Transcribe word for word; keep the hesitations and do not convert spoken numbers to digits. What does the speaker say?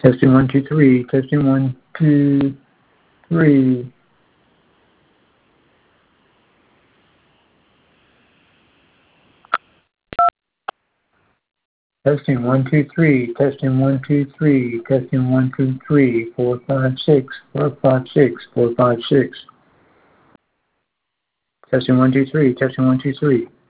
Testing one, two, three. Testing one, two, three. Testing one, two, three. Testing one, two, three. Testing one, two, three. Four, five, six. Four, five, six. Four, five, six. Testing one, two, three. Testing one, two, three.